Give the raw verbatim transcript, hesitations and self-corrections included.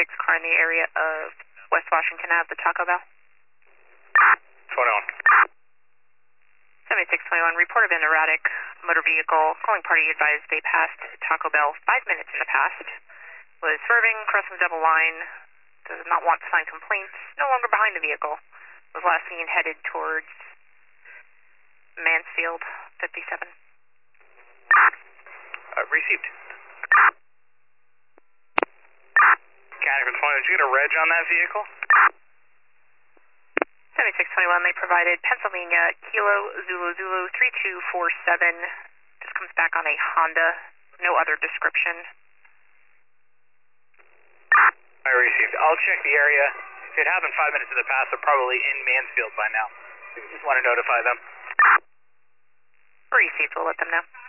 seventy-six car in the area of West Washington Ave, the Taco Bell. twenty-one. seventy-six twenty-one, report of an erratic motor vehicle. Calling party advised they passed Taco Bell five minutes in the past. Was swerving, crossing the double line. Does not want to sign complaints. No longer behind the vehicle. Was last seen headed towards Mansfield, fifty-seven. Uh, received. County for twenty, did you get a reg on that vehicle? seventy-six twenty-one, they provided Pennsylvania Kilo Zulu Zulu three two four seven. This comes back on a Honda. No other description. I received. I'll check the area. If it happened five minutes in the past, they're probably in Mansfield by now. Just want to notify them. Received, we'll let them know.